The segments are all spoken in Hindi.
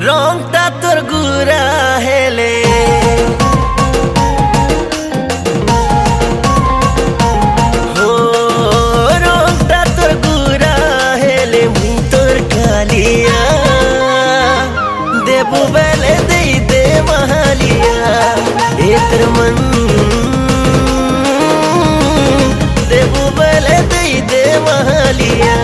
রংটা তোর গুড়া হেলে রংটা তোর গুড়া হেলে মুই তোর কালিয়া দেবু বেলে দেই দে মাহালিয়া এতর মন দেবু বেলে দেই দে মাহালিয়া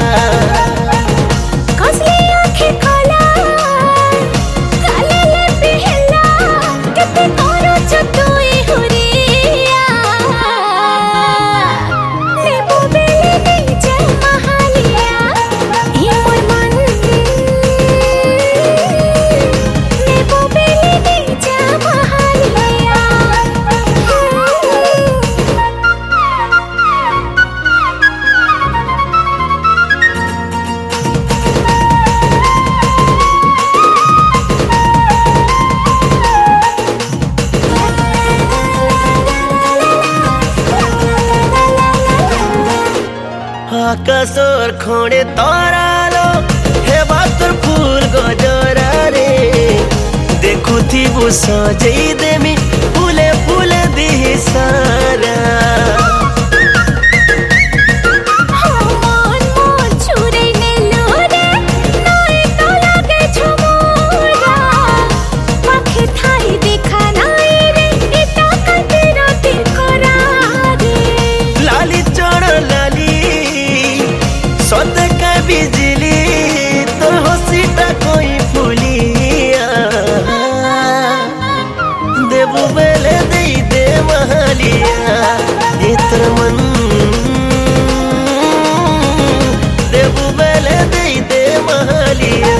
আকাশর খড়ে তরালো হেবা তোর ফুল গজরা রে দেখুথিবু সজেই দেমি ফুলে ফুলে দিহি সারা बिजली तोर हसीटा कोई फुलिया देबू बेले देई दे महलिया इतर मन देबू बेले देई दे महलिया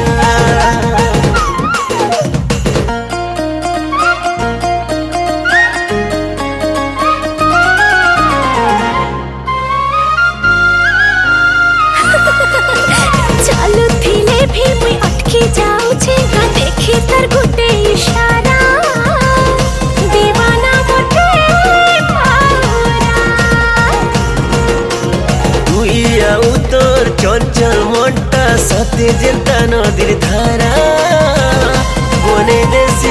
भी मुई अटकी जाऊ छे का देखी तर गुटे इशारा दीवाना मोटे पारा तुई आउ तोर चंचल मनटा सते जेंता नदीर धारा बने देसी